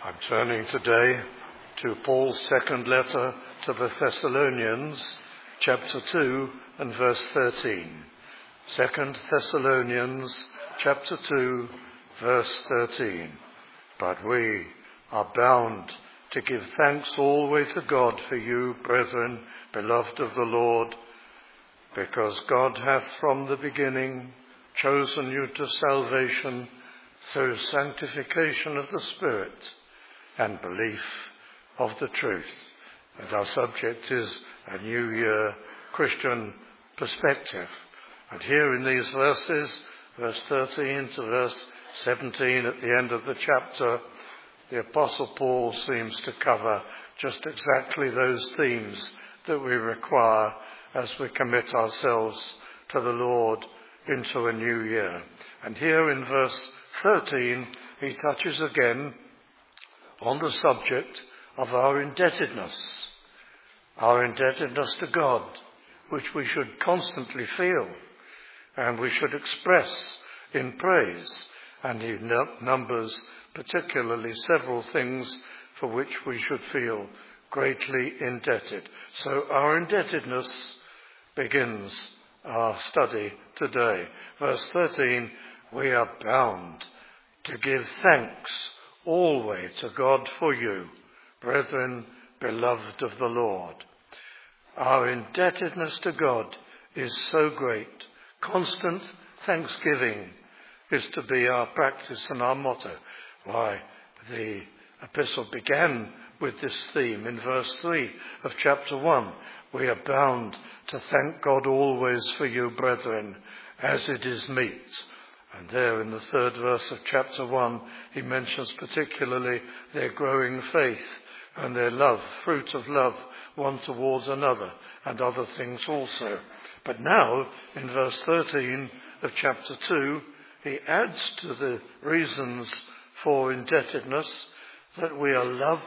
I'm turning today to Paul's second letter to the Thessalonians, chapter 2 and verse 13. 2 Thessalonians, chapter 2, verse 13. But we are bound to give thanks always to God for you, brethren, beloved of the Lord, because God hath from the beginning chosen you to salvation through sanctification of the Spirit and belief of the truth. And our subject is a New Year Christian perspective. And here in these verses, verse 13 to verse 17 at the end of the chapter, the Apostle Paul seems to cover just exactly those themes that we require as we commit ourselves to the Lord into a new year. And here in verse 13, he touches again on the subject of our indebtedness to God, which we should constantly feel and we should express in praise. And he numbers particularly several things for which we should feel greatly indebted. So our indebtedness begins our study today. Verse 13, we are bound to give thanks always to God for you, brethren, beloved of the Lord. Our indebtedness to God is so great. Constant thanksgiving is to be our practice and our motto. Why, the epistle began with this theme in verse 3 of chapter 1. We are bound to thank God always for you, brethren, as it is meet. And there in the third verse of chapter 1, he mentions particularly their growing faith and their love, fruit of love one towards another, and other things also. But now, in verse 13 of chapter 2, he adds to the reasons for indebtedness that we are loved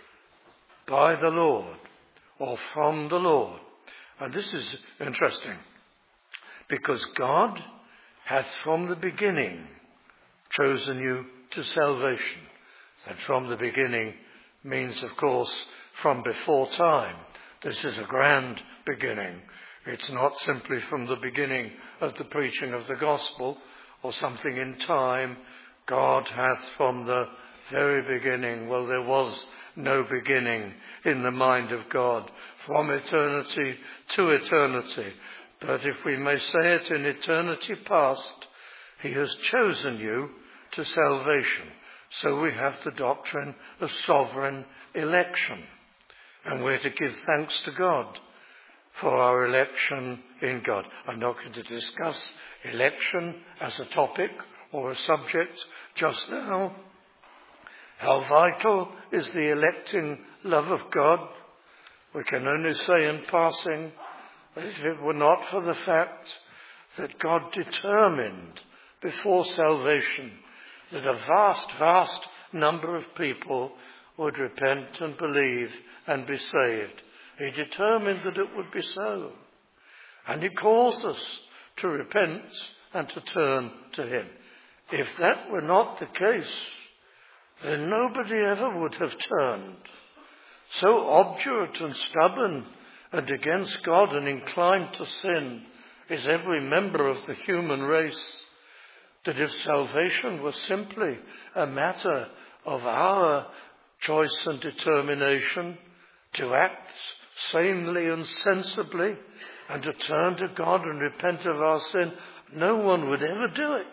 by the Lord, or from the Lord. And this is interesting, because God hath from the beginning chosen you to salvation. And from the beginning means, of course, from before time. This is a grand beginning. It's not simply from the beginning of the preaching of the gospel or something in time. God hath from the very beginning, well, there was no beginning in the mind of God, from eternity to eternity. But if we may say it, in eternity past, he has chosen you to salvation. So we have the doctrine of sovereign election. And we're to give thanks to God for our election in God. I'm not going to discuss election as a topic or a subject just now. How vital is the electing love of God? We can only say in passing, if it were not for the fact that God determined before salvation that a vast number of people would repent and believe and be saved. He determined that it would be so. And he calls us to repent and to turn to him. If that were not the case, then nobody ever would have turned. So obdurate and stubborn and against God and inclined to sin is every member of the human race, that if salvation was simply a matter of our choice and determination to act sanely and sensibly and to turn to God and repent of our sin, no one would ever do it.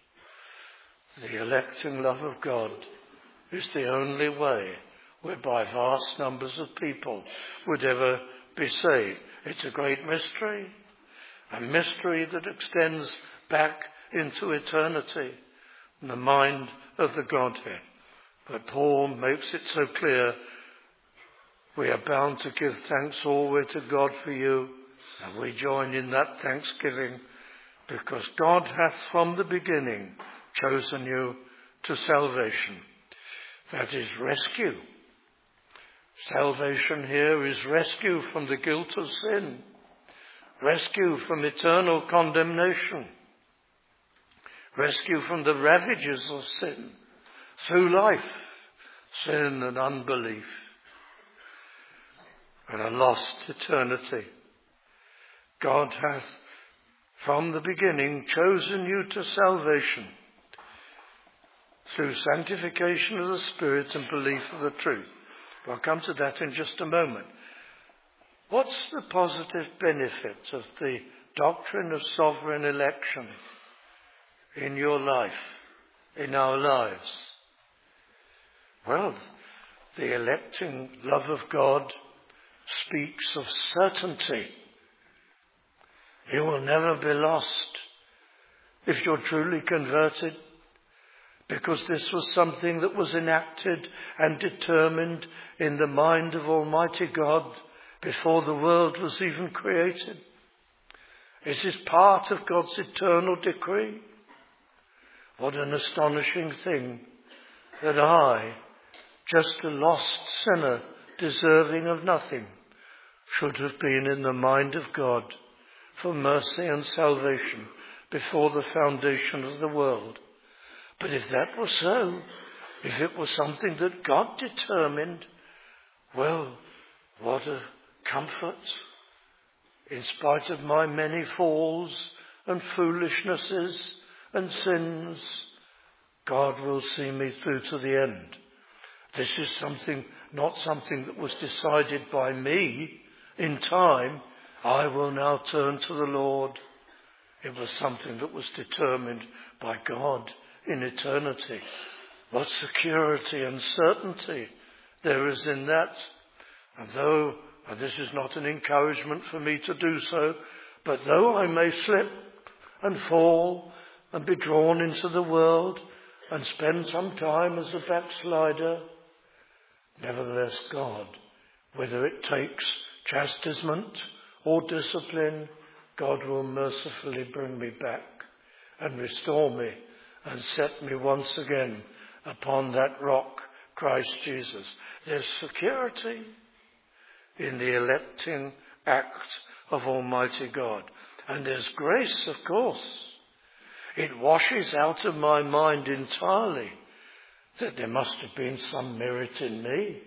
The electing love of God is the only way whereby vast numbers of people would ever be saved. It's a great mystery, a mystery that extends back into eternity in the mind of the Godhead. But Paul makes it so clear, we are bound to give thanks always to God for you, and we join in that thanksgiving because God hath from the beginning chosen you to salvation. That is rescue. Salvation here is rescue from the guilt of sin, rescue from eternal condemnation, rescue from the ravages of sin through life, sin and unbelief, and a lost eternity. God hath from the beginning chosen you to salvation through sanctification of the Spirit and belief of the truth. I'll come to that in just a moment. What's the positive benefit of the doctrine of sovereign election in your life, in our lives? Well, the electing love of God speaks of certainty. You will never be lost if you're truly converted, because this was something that was enacted and determined in the mind of Almighty God before the world was even created. It is part of God's eternal decree. What an astonishing thing that I, just a lost sinner deserving of nothing, should have been in the mind of God for mercy and salvation before the foundation of the world. But if that was so, if it was something that God determined, well, what a comfort. In spite of my many falls and foolishnesses and sins, God will see me through to the end. This is not something that was decided by me in time. I will now turn to the Lord. It was something that was determined by God in eternity. What security and certainty there is in that. And this is not an encouragement for me to do so, but though I may slip and fall and be drawn into the world and spend some time as a backslider, nevertheless God, whether it takes chastisement or discipline, God will mercifully bring me back and restore me and set me once again upon that rock, Christ Jesus. There's security in the electing act of Almighty God. And there's grace, of course. It washes out of my mind entirely that there must have been some merit in me.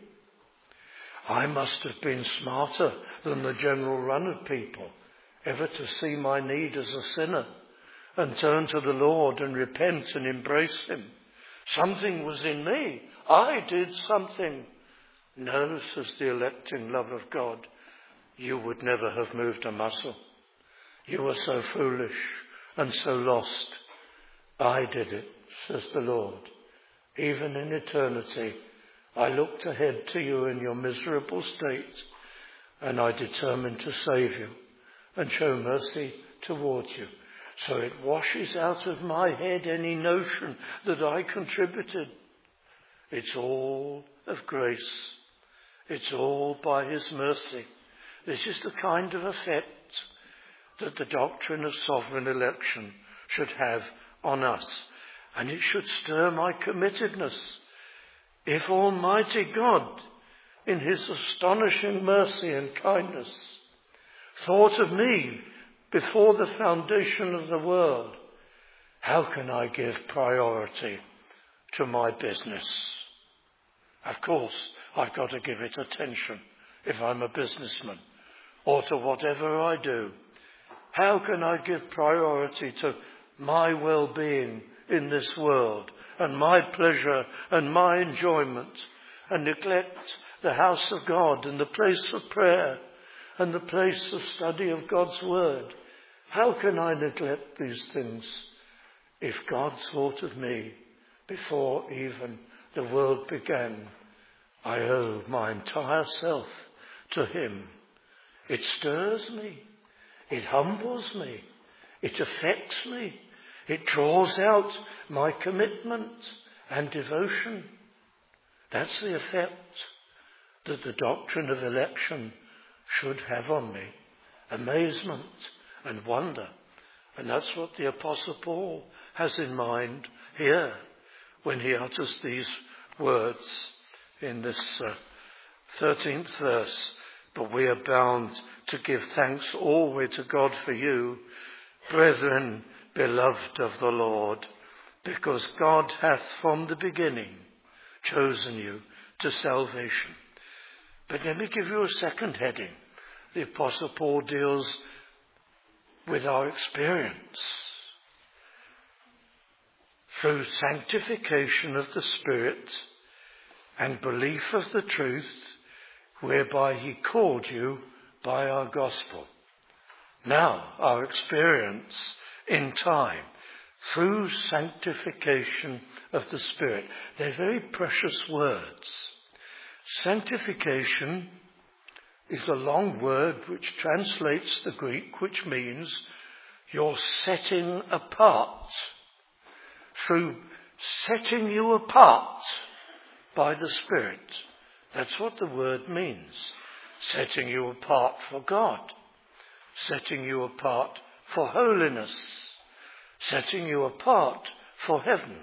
I must have been smarter than the general run of people ever to see my need as a sinner and turn to the Lord and repent and embrace him. Something was in me. I did something. No, says the electing love of God, you would never have moved a muscle. You were so foolish and so lost. I did it, says the Lord. Even in eternity, I looked ahead to you in your miserable state, and I determined to save you and show mercy towards you. So it washes out of my head any notion that I contributed. It's all of grace. It's all by his mercy. This is the kind of effect that the doctrine of sovereign election should have on us. And it should stir my committedness. If Almighty God, in his astonishing mercy and kindness, thought of me before the foundation of the world, how can I give priority to my business? Of course, I've got to give it attention if I'm a businessman, or to whatever I do. How can I give priority to my well-being in this world and my pleasure and my enjoyment, and neglect the house of God and the place of prayer and the place of study of God's word? How can I neglect these things if God thought of me before even the world began? I owe my entire self to him. It stirs me. It humbles me. It affects me. It draws out my commitment and devotion. That's the effect that the doctrine of election should have on me. Amazement and wonder. And that's what the Apostle Paul has in mind here when he utters these words in this 13th verse. But we are bound to give thanks always to God for you, brethren, beloved of the Lord, because God hath from the beginning chosen you to salvation. But let me give you a second heading. The Apostle Paul deals with our experience. Through sanctification of the Spirit and belief of the truth, whereby he called you by our gospel. Now, our experience in time, through sanctification of the Spirit. They're very precious words. Sanctification is a long word which translates the Greek, which means you're setting apart. Through setting you apart by the Spirit. That's what the word means. Setting you apart for God. Setting you apart for holiness. Setting you apart for heaven.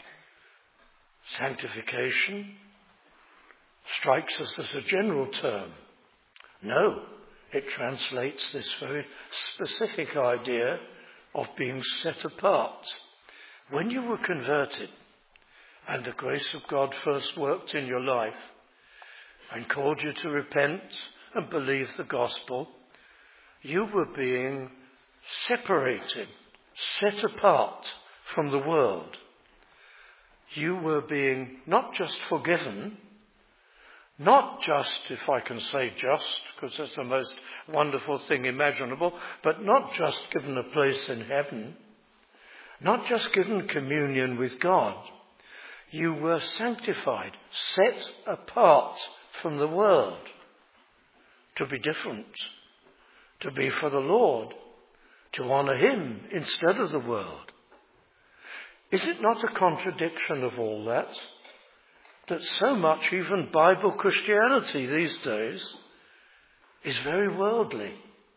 Sanctification strikes us as a general term. No, it translates this very specific idea of being set apart. When you were converted and the grace of God first worked in your life and called you to repent and believe the gospel, you were being separated, set apart from the world. You were being not just forgiven, not just, if I can say just, because that's the most wonderful thing imaginable, but not just given a place in heaven, not just given communion with God. You were sanctified, set apart from the world, to be different, to be for the Lord, to honour him instead of the world. Is it not a contradiction of all that? That so much, even Bible Christianity these days, is very worldly.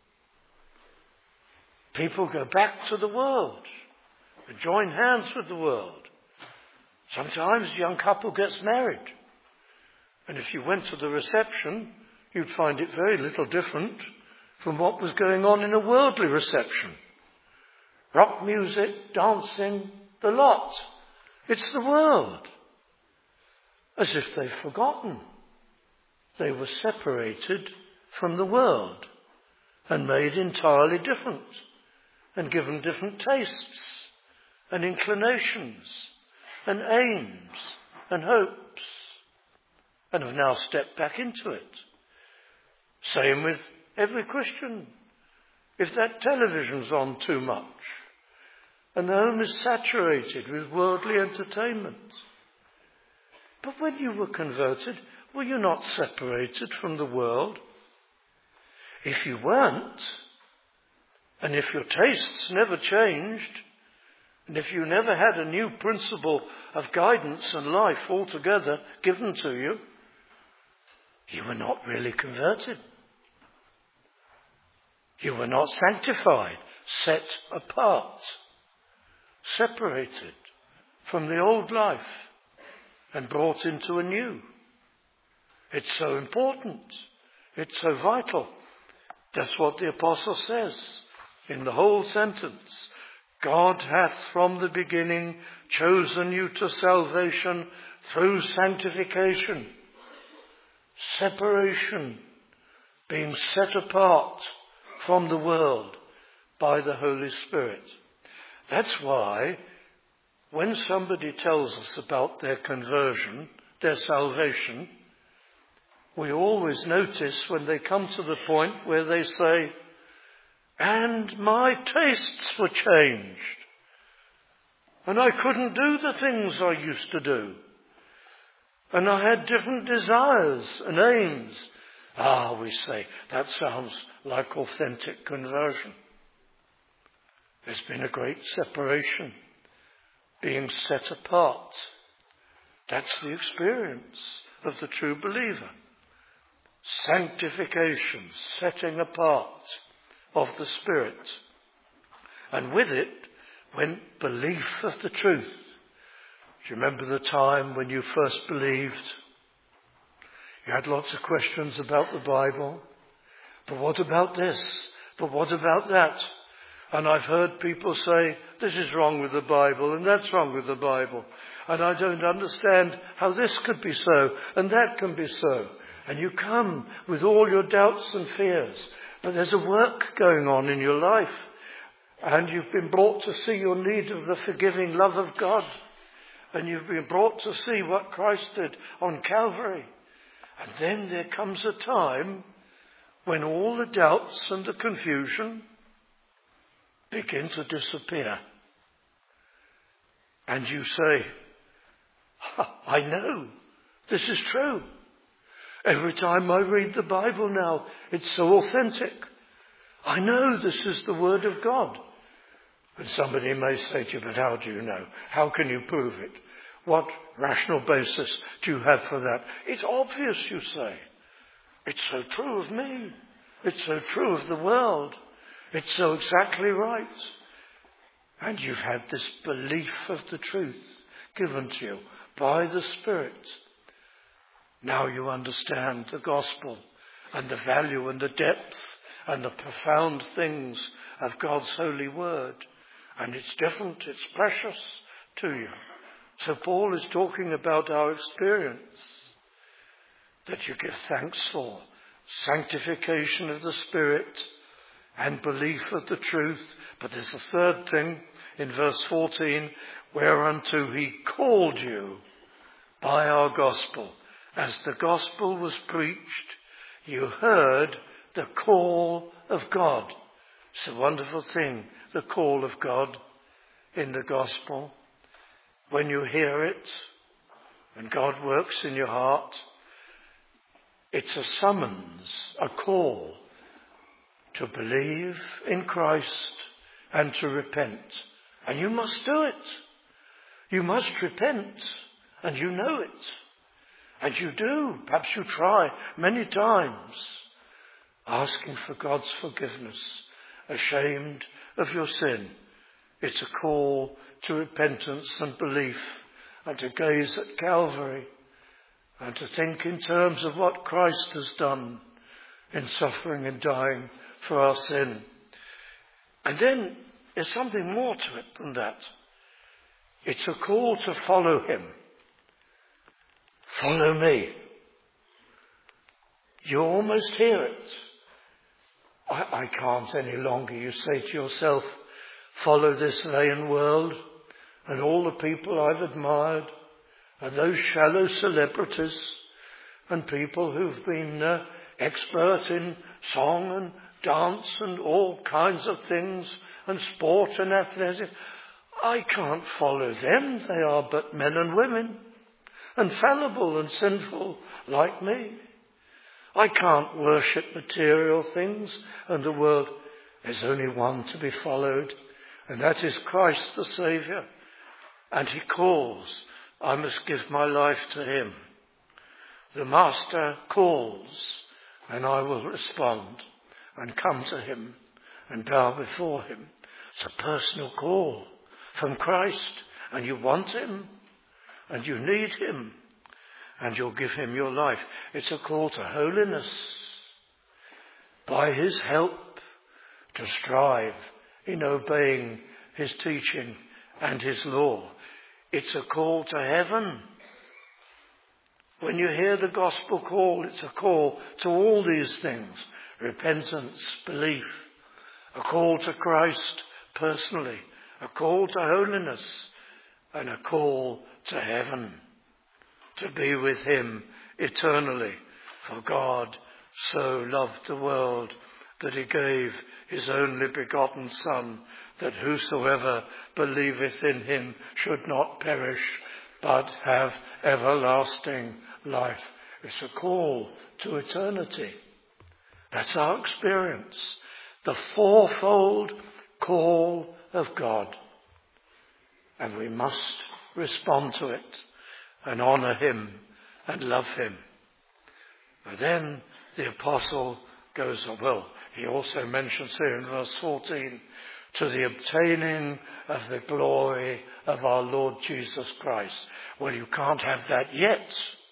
People go back to the world and join hands with the world. Sometimes a young couple gets married. And if you went to the reception, you'd find it very little different from what was going on in a worldly reception. Rock music, dancing, the lot. It's the world. As if they've forgotten. They were separated from the world and made entirely different and given different tastes and inclinations and aims and hopes and have now stepped back into it. Same with every Christian. If that television's on too much and the home is saturated with worldly entertainment. But when you were converted, were you not separated from the world? If you weren't, and if your tastes never changed, and if you never had a new principle of guidance and life altogether given to you, you were not really converted. You were not sanctified, set apart, separated from the old life and brought into a new. It's so important. It's so vital. That's what the apostle says in the whole sentence. God hath from the beginning chosen you to salvation through sanctification, separation, being set apart from the world by the Holy Spirit. That's why when somebody tells us about their conversion, their salvation, we always notice when they come to the point where they say, and my tastes were changed, and I couldn't do the things I used to do, and I had different desires and aims. We say, that sounds like authentic conversion. There's been a great separation, being set apart. That's the experience of the true believer. Sanctification, setting apart of the Spirit. And with it went belief of the truth. Do you remember the time when you first believed? You had lots of questions about the Bible. But what about this? But what about that? And I've heard people say, this is wrong with the Bible and that's wrong with the Bible. And I don't understand how this could be so and that can be so. And you come with all your doubts and fears. But there's a work going on in your life. And you've been brought to see your need of the forgiving love of God. And you've been brought to see what Christ did on Calvary. And then there comes a time when all the doubts and the confusion begin to disappear. And you say, I know this is true. Every time I read the Bible now, it's so authentic. I know this is the Word of God. And somebody may say to you, but how do you know? How can you prove it? What rational basis do you have for that? It's obvious, you say. It's so true of me. It's so true of the world. It's so exactly right. And you've had this belief of the truth given to you by the Spirit. Now you understand the gospel and the value and the depth and the profound things of God's holy word. And it's different, it's precious to you. So Paul is talking about our experience that you give thanks for. Sanctification of the Spirit and belief of the truth. But there's a third thing in verse 14, whereunto he called you by our gospel. As the gospel was preached, you heard the call of God. It's a wonderful thing, the call of God in the gospel. When you hear it, and God works in your heart, it's a summons, a call to believe in Christ and to repent. And you must do it. You must repent, and you know it. And you do. Perhaps you try many times, asking for God's forgiveness, ashamed of your sin. It's a call to repentance and belief, and to gaze at Calvary, and to think in terms of what Christ has done in suffering and dying for our sin. And then there's something more to it than that. It's a call to follow him. Follow me. You almost hear it. I can't any longer, you say to yourself, follow this vain world and all the people I've admired and those shallow celebrities and people who've been expert in song and dance and all kinds of things and sport and athletics. I can't follow them. They are but men and women and fallible and sinful like me. I can't worship material things and the world. There's only one to be followed, and that is Christ the Saviour. And he calls. I must give my life to him. The Master calls, and I will respond and come to him and bow before him. It's a personal call from Christ, and you want him, and you need him, and you'll give him your life. It's a call to holiness. By his help, to strive in obeying his teaching and his law. It's a call to heaven. When you hear the gospel call, it's a call to all these things. Repentance, belief, a call to Christ personally, a call to holiness, and a call to heaven, to be with him eternally. For God so loved the world that he gave his only begotten Son, that whosoever believeth in him should not perish, but have everlasting life. It's a call to eternity. That's our experience. The fourfold call of God. And we must respond to it and honour him and love him. But then the apostle goes on. Well, he also mentions here in verse 14, to the obtaining of the glory of our Lord Jesus Christ. Well, you can't have that yet.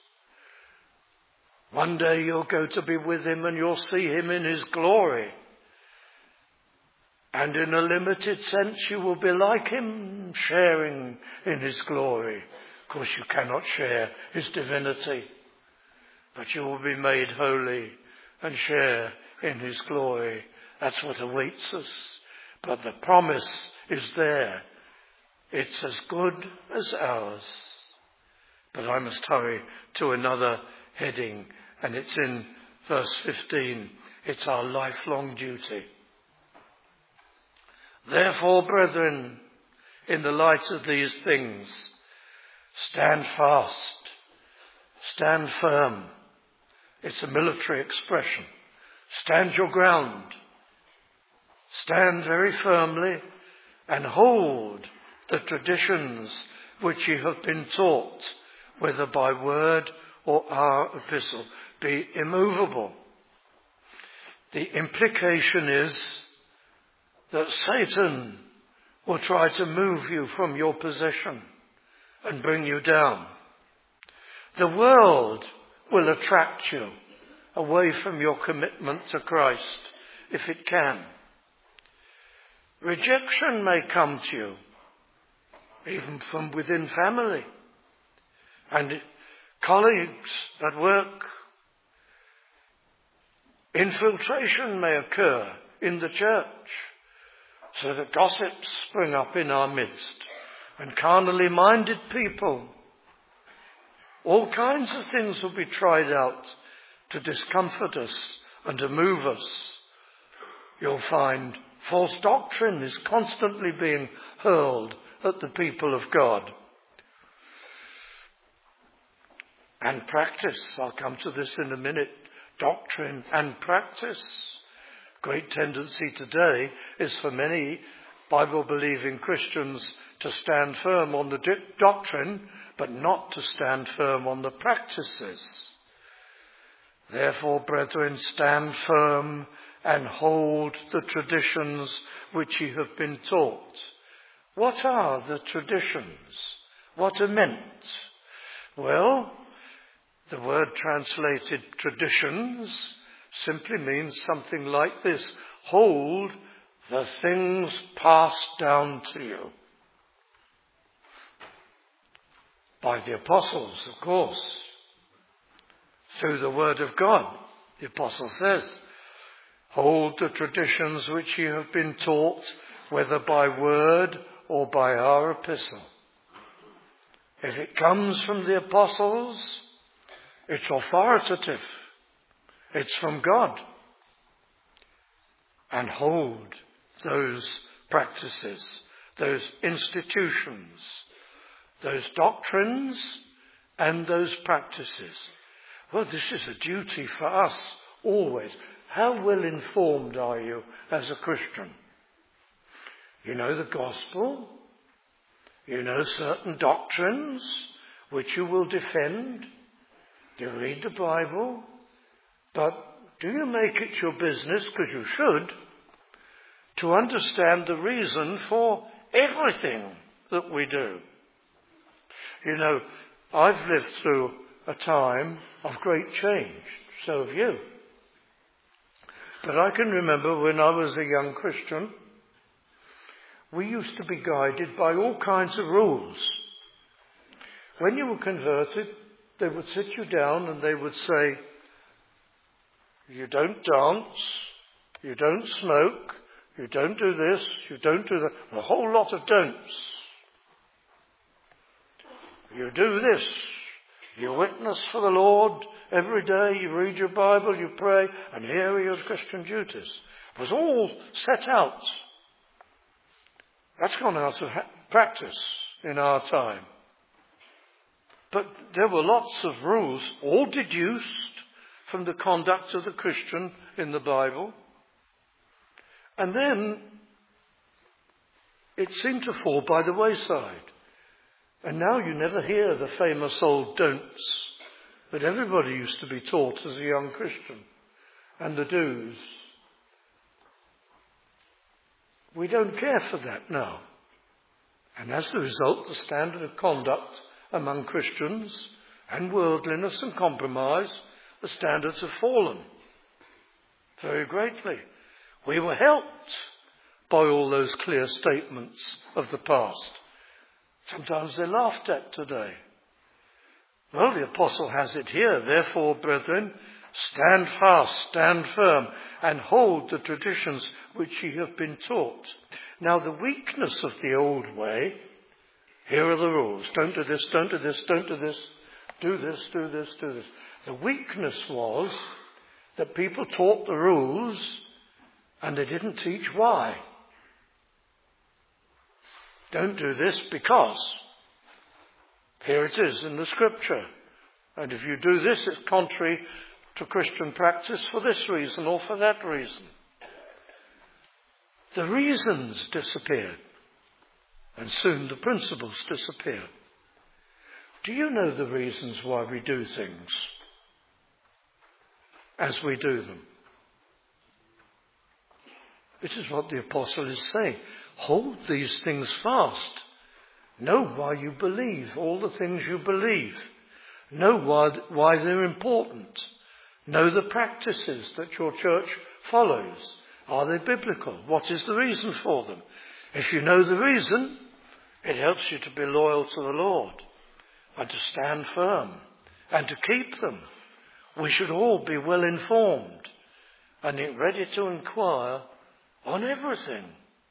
One day you'll go to be with him and you'll see him in his glory. And in a limited sense, you will be like him, sharing in his glory. Of course, you cannot share his divinity, but you will be made holy and share in his glory. That's what awaits us. But the promise is there. It's as good as ours. But I must hurry to another heading, and it's in verse 15. It's our lifelong duty. Therefore, brethren, in the light of these things, stand fast, stand firm. It's a military expression. Stand your ground. Stand very firmly and hold the traditions which ye have been taught, whether by word or our epistle. Be immovable. The implication is that Satan will try to move you from your position and bring you down. The world will attract you away from your commitment to Christ if it can. Rejection may come to you, even from within family and colleagues at work. Infiltration may occur in the church, so that gossips spring up in our midst, and carnally minded people. All kinds of things will be tried out to discomfort us and to move us. You'll find false doctrine is constantly being hurled at the people of God. And practice, I'll come to this in a minute, doctrine and practice. Great tendency today is for many Bible-believing Christians to stand firm on the doctrine, but not to stand firm on the practices. Therefore, brethren, stand firm and hold the traditions which ye have been taught. What are the traditions? What are meant? Well, the word translated traditions simply means something like this: hold the things passed down to you. By the apostles, of course. Through the word of God, the apostle says, hold the traditions which you have been taught, whether by word or by our epistle. If it comes from the apostles, it's authoritative. It's from God. And hold those practices, those institutions, those doctrines and those practices. Well, this is a duty for us always. How well informed are you as a Christian? You know the gospel. You know certain doctrines which you will defend. You read the Bible. But do you make it your business, because you should, to understand the reason for everything that we do? You know, I've lived through a time of great change. So have you. But I can remember when I was a young Christian, we used to be guided by all kinds of rules. When you were converted, they would sit you down and they would say, you don't dance, you don't smoke, you don't do this, you don't do that. A whole lot of don'ts. You do this. You witness for the Lord every day, you read your Bible, you pray, and here are your Christian duties. It was all set out. That's gone out of practice in our time. But there were lots of rules, all deduced from the conduct of the Christian in the Bible. And then it seemed to fall by the wayside. And now you never hear the famous old don'ts that everybody used to be taught as a young Christian, and the do's. We don't care for that now. And as a result, the standard of conduct among Christians and worldliness and compromise, the standards have fallen very greatly. We were helped by all those clear statements of the past. Sometimes they're laughed at today. Well, the apostle has it here. Therefore, brethren, stand fast, stand firm, and hold the traditions which ye have been taught. Now, the weakness of the old way, here are the rules. Don't do this, don't do this, don't do this. Do this, do this, do this. The weakness was that people taught the rules and they didn't teach why. Don't do this because here it is in the scripture. And if you do this, it's contrary to Christian practice for this reason or for that reason. The reasons disappeared. And soon the principles disappear. Do you know the reasons why we do things as we do them? This is what the apostle is saying. Hold these things fast. Know why you believe all the things you believe. Know why they're important. Know the practices that your church follows. Are they biblical? What is the reason for them? If you know the reason, it helps you to be loyal to the Lord and to stand firm and to keep them. We should all be well informed and ready to inquire on everything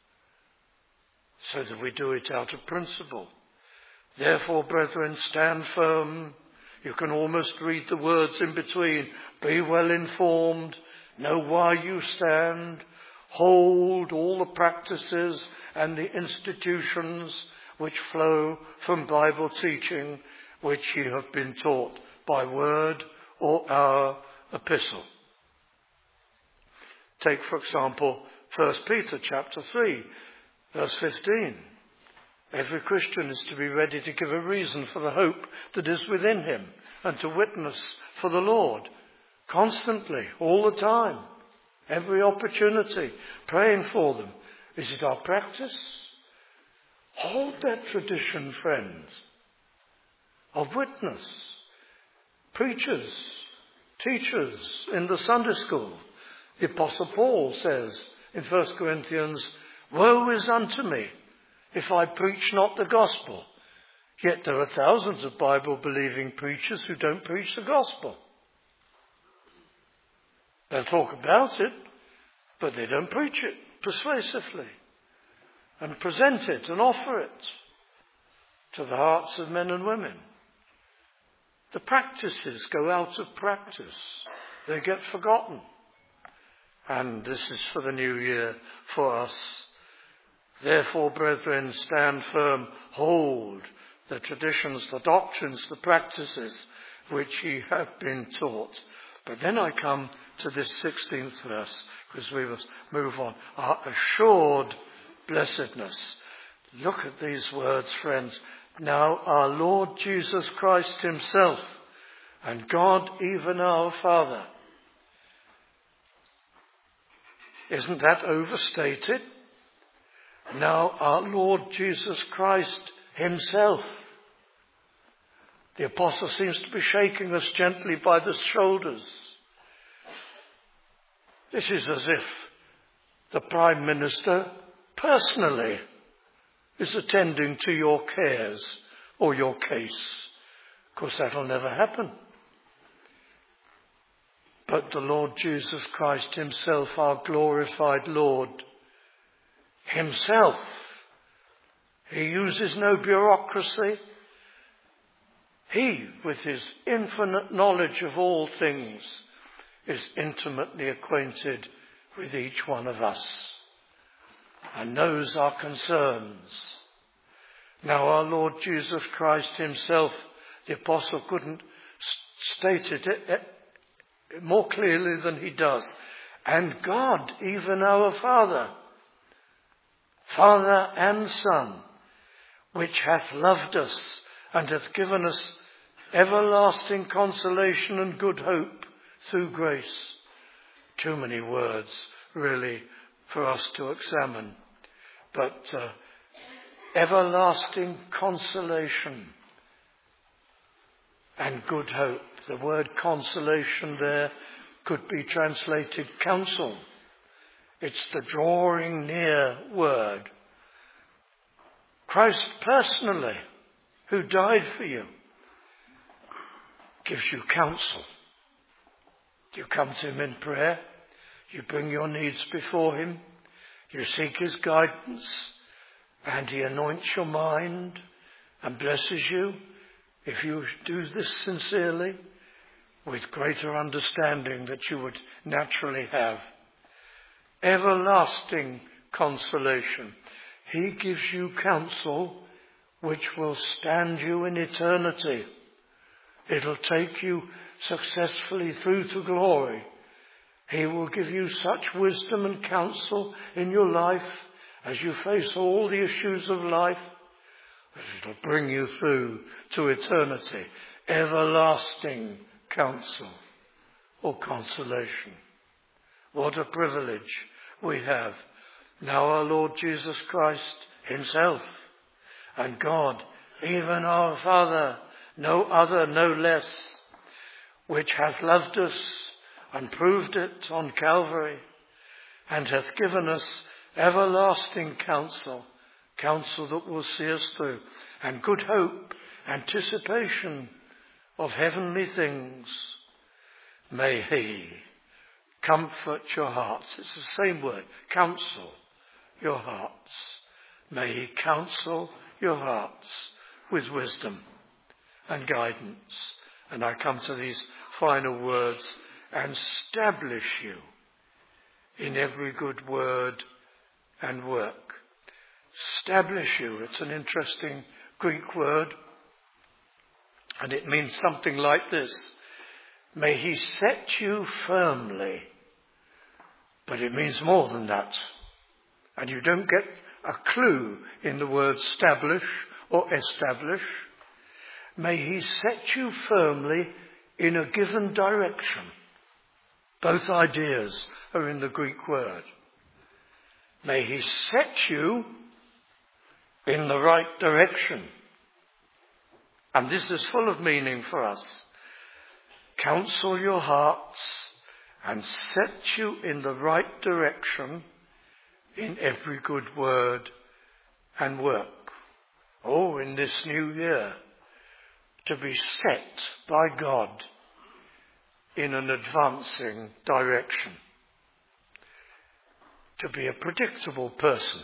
so that we do it out of principle. Therefore, brethren, stand firm. You can almost read the words in between. Be well informed. Know why you stand. Hold all the practices and the institutions which flow from Bible teaching, which ye have been taught by word or our epistle. Take, for example, 1 Peter chapter 3, verse 15. Every Christian is to be ready to give a reason for the hope that is within him and to witness for the Lord constantly, all the time, every opportunity, praying for them. Is it our practice? Hold that tradition, friends, of witness. Preachers, teachers in the Sunday school. The Apostle Paul says in 1 Corinthians, woe is unto me if I preach not the gospel. Yet there are thousands of Bible-believing preachers who don't preach the gospel. They'll talk about it, but they don't preach it persuasively and present it and offer it to the hearts of men and women. The practices go out of practice. They get forgotten. And this is for the new year for us. Therefore, brethren, stand firm, hold the traditions, the doctrines, the practices which ye have been taught. But then I come to this 16th verse, because we must move on. Our assured blessedness. Look at these words, friends. Now our Lord Jesus Christ himself and God, even our Father. Isn't that overstated? Now our Lord Jesus Christ himself. The apostle seems to be shaking us gently by the shoulders. This is as if the Prime Minister personally is attending to your cares or your case. Of course, that'll never happen. But the Lord Jesus Christ himself, our glorified Lord, himself, he uses no bureaucracy. He, with his infinite knowledge of all things, is intimately acquainted with each one of us and knows our concerns. Now our Lord Jesus Christ himself, the apostle couldn't state it more clearly than he does. And God, even our Father, Father and Son, which hath loved us and hath given us everlasting consolation and good hope through grace. Too many words, really, for us to examine. But everlasting consolation and good hope. The word consolation there could be translated counsel. It's the drawing near word. Christ personally, who died for you, gives you counsel. You come to him in prayer. You bring your needs before him. You seek his guidance. And he anoints your mind and blesses you, if you do this sincerely, with greater understanding that you would naturally have. Everlasting consolation. He gives you counsel which will stand you in eternity. It'll take you successfully through to glory. He will give you such wisdom and counsel in your life as you face all the issues of life, that it'll bring you through to eternity. Everlasting counsel or consolation. What a privilege we have. Now our Lord Jesus Christ himself and God, even our Father, no other, no less, which hath loved us and proved it on Calvary, and hath given us everlasting counsel, counsel that will see us through, and good hope, anticipation of heavenly things. May he comfort your hearts. It's the same word, counsel your hearts. May he counsel your hearts with wisdom and guidance. And I come to these final words, and establish you in every good word and work. Establish you. It's an interesting Greek word, and it means something like this. May he set you firmly. But it means more than that. And you don't get a clue in the word establish or establish. May he set you firmly in a given direction. Both ideas are in the Greek word. May he set you in the right direction. And this is full of meaning for us. Counsel your hearts and set you in the right direction in every good word and work. Oh, in this new year, to be set by God in an advancing direction. To be a predictable person.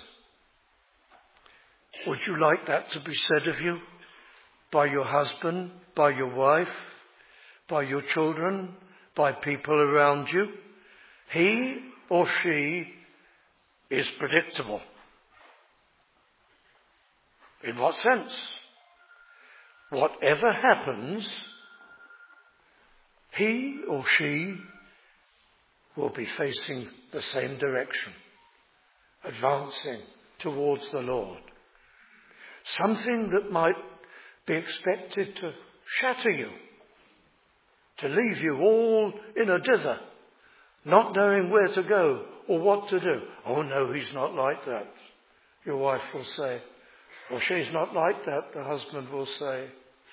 Would you like that to be said of you? By your husband, by your wife, by your children, by people around you? He or she is predictable. In what sense? Whatever happens, he or she will be facing the same direction, advancing towards the Lord. Something that might be expected to shatter you, to leave you all in a dither, not knowing where to go or what to do. Oh no, he's not like that, your wife will say. Or she's not like that, the husband will say.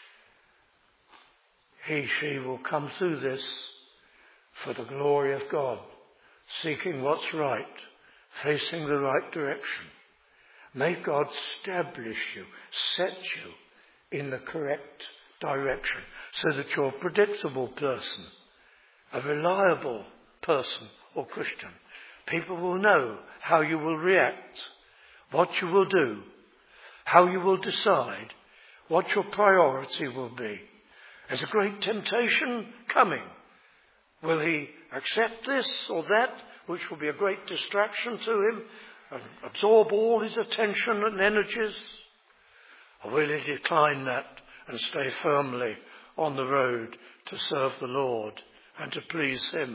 He, she will come through this for the glory of God, seeking what's right, facing the right direction. May God establish you, set you in the correct direction, so that you're a predictable person, a reliable person or Christian. People will know how you will react, what you will do, how you will decide, what your priority will be. There's a great temptation coming. Will he accept this or that, which will be a great distraction to him, and absorb all his attention and energies? Or will he decline that and stay firmly on the road to serve the Lord and to please him?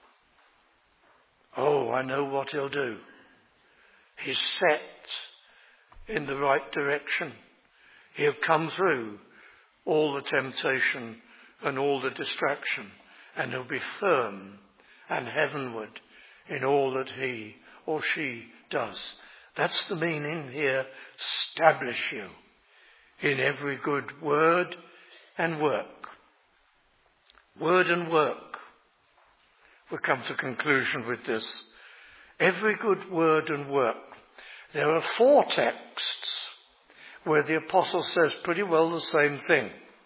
Oh, I know what he'll do. He's set in the right direction. He'll come through all the temptation and all the distraction, and he'll be firm and heavenward in all that he or she does. That's the meaning here. Establish you in every good word and work. Word and work. We come to conclusion with this. Every good word and work. There are 4 texts where the apostle says pretty well the same thing.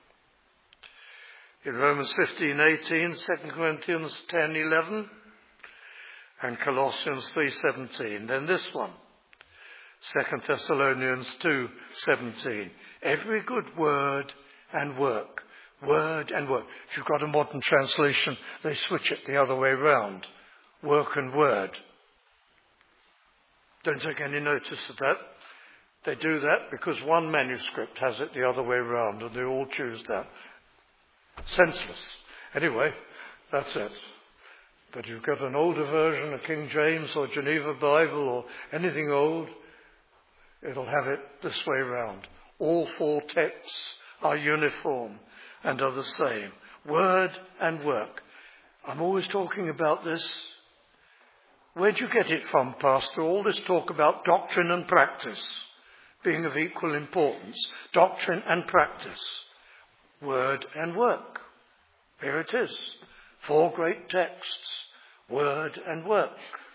In Romans 15:18, 2 Corinthians 10:11, and Colossians 3:17. Then this one, 2 Thessalonians 2:17. Every good word and work. Word and work. If you've got a modern translation, they switch it the other way round. Work and word. Don't take any notice of that. They do that because one manuscript has it the other way round, and they all choose that. Senseless. Anyway, that's it. But you've got an older version, a King James or Geneva Bible or anything old, it'll have it this way round. All 4 texts are uniform and are the same. Word and work. I'm always talking about this. Where'd you get it from, Pastor? All this talk about doctrine and practice being of equal importance. Doctrine and practice. Word and work. Here it is. 4 great texts. Word and work.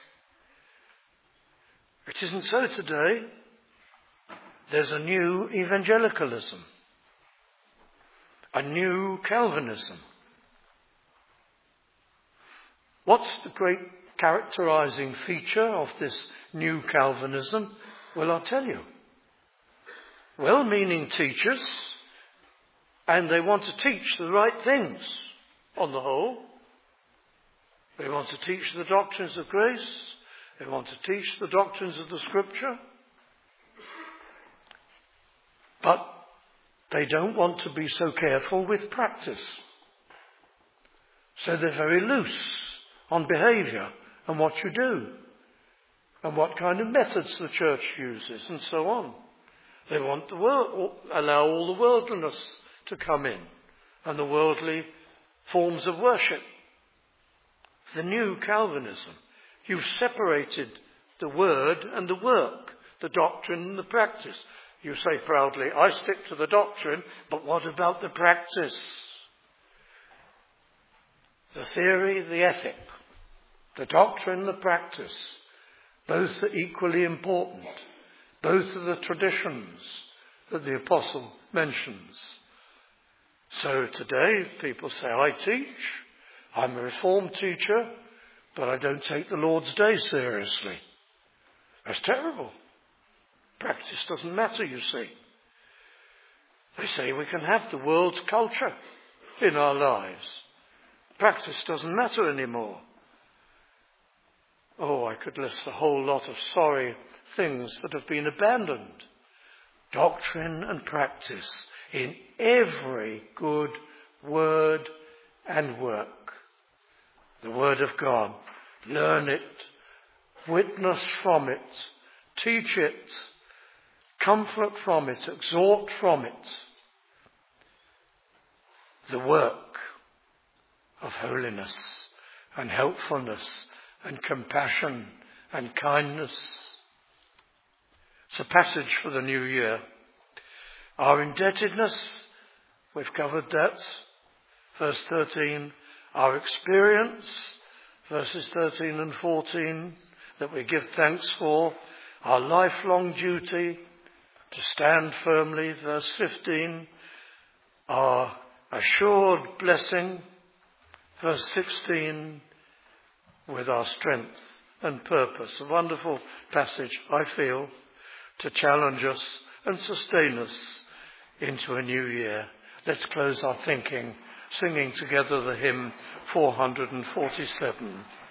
It isn't so today. There's a new evangelicalism. A new Calvinism. What's the great characterizing feature of this new Calvinism? Well, I'll tell you. Well-meaning teachers, and they want to teach the right things on the whole. They want to teach the doctrines of grace. They want to teach the doctrines of the Scripture. But they don't want to be so careful with practice. So they're very loose on behaviour and what you do and what kind of methods the church uses and so on. They want the world, allow all the worldliness to come in and the worldly forms of worship. The new Calvinism. You've separated the word and the work, the doctrine and the practice. You say proudly, I stick to the doctrine, but what about the practice? The theory, the ethic, the doctrine, the practice, both are equally important. Both are the traditions that the apostle mentions. So today people say, I teach, I'm a Reformed teacher, but I don't take the Lord's Day seriously. That's terrible. Practice doesn't matter, you see. They say we can have the world's culture in our lives. Practice doesn't matter anymore. Oh, I could list a whole lot of sorry things that have been abandoned. Doctrine and practice in every good word and work. The Word of God. Learn it. Witness from it. Teach it. Comfort from it. Exhort from it. The work of holiness and helpfulness and compassion and kindness. It's a passage for the new year. Our indebtedness, we've covered that. Verse 13. Our experience, verses 13 and 14, that we give thanks for. Our lifelong duty to stand firmly, verse 15. Our assured blessing, verse 16, with our strength and purpose. A wonderful passage, I feel, to challenge us and sustain us into a new year. Let's close our thinking, singing together the hymn 447.